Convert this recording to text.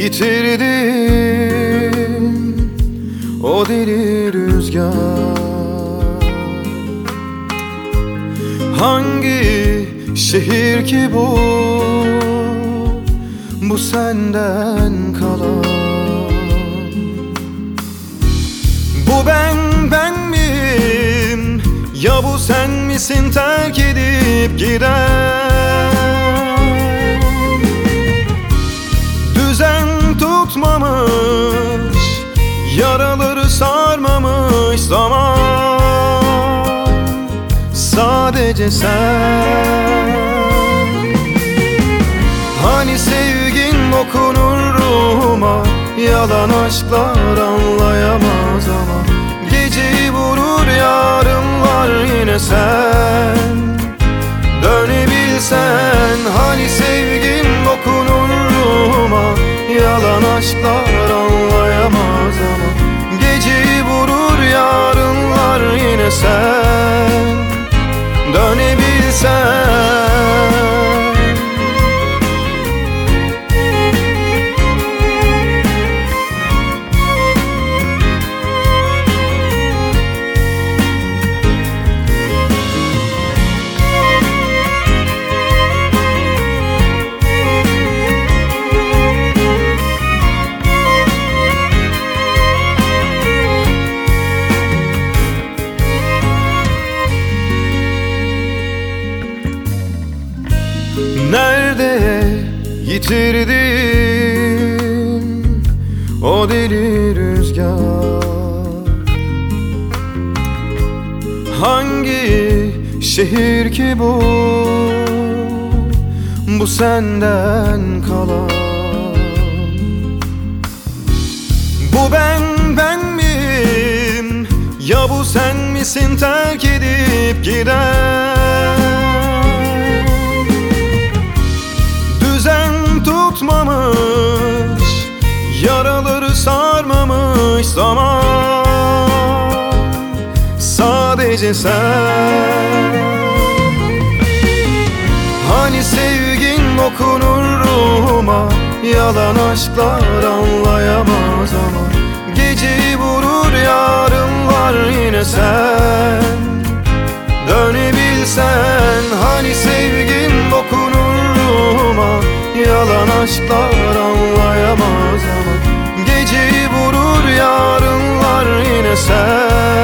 yitirdim o deli rüzgar. Hangi şehir ki bu, bu senden kalan? Bu ben miyim, ya bu sen misin terk edip giden? Düzen tutmamış, yaraları sarmamış zaman. Sadece sen. Hani sevgin dokunur ruhuma, yalan aşklar anlayamaz ama geceyi vurur yarınlar yine sen. Dönebilsen, hani sevgin dokunur ruhuma, yalan aşklar anlayamaz ama geceyi vurur yarınlar yine sen. Dönebilsen. Nerede yitirdim o deli rüzgar? Hangi şehir ki bu, bu senden kalan? Bu ben miyim, ya bu sen misin terk edip giden? Tutmamış, yaraları sarmamış zaman. Sadece sen. Hani sevgin dokunur ruhuma, yalan aşklar anlayamaz ama geceyi vurur yarınlar yine sen. Dönebilsen, hani sevgin dokunur ruhuma, yalan aşklar anlayamaz ama geceyi vurur yarınlar yine sen.